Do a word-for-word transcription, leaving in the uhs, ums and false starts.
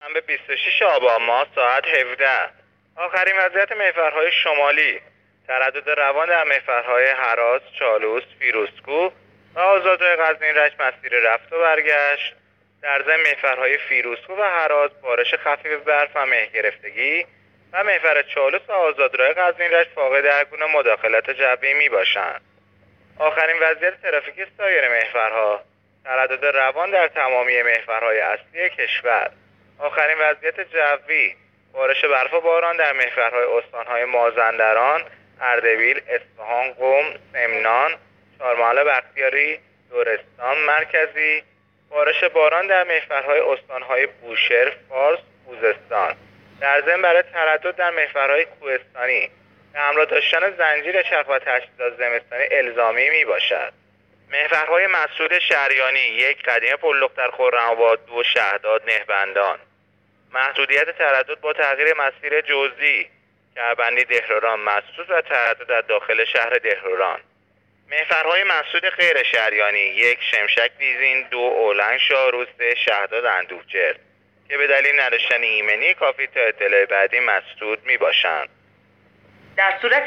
به بیست و شش آبان ماه ساعت هفده. آخرین وضعیت محورهای شمالی: تردد روان در محورهای هراس، چالوس، فیروزکوه و آزادراه قزوین رشت مسیر رفت و برگشت. در ضمن محورهای فیروزکوه و هراس بارش خفیف برف و مه گرفتگی و محور چالوس و آزادراه قزوین رشت فاقد هر گونه مداخلت جوی می باشند. آخرین وضعیت ترافیکی سایر محورها: تردد روان در تمامی محورهای اصلی کشور. آخرین وضعیت جوی: بارش برف و باران در محورهای استانهای مازندران، اردبیل، اصفهان، قم، سمنان، چهارمحال بختیاری، لرستان مرکزی. بارش باران در محورهای استانهای بوشهر، فارس، خوزستان. در ضمن برای تردد در محورهای کوهستانی به همراه داشتن زنجیر چرخ و تجهیزات زمستانی الزامی می باشد. محورهای مسعود شریانی: یک قدیم پلق در خرم‌آباد، دو شهداد نهبندان. محدودیت تردد با تغییر مسیر جزئی: کربندی دهروران مسدود و تردد در داخل شهر دهروران. محورهای مسدود غیر شریانی: یک شمشک بیزین، دو اولنگ شاهروز، سه شهداد اندوهچر که به دلیل نداشتن ایمنی کافی تا اطلاع بعدی مسدود می باشند. در صورت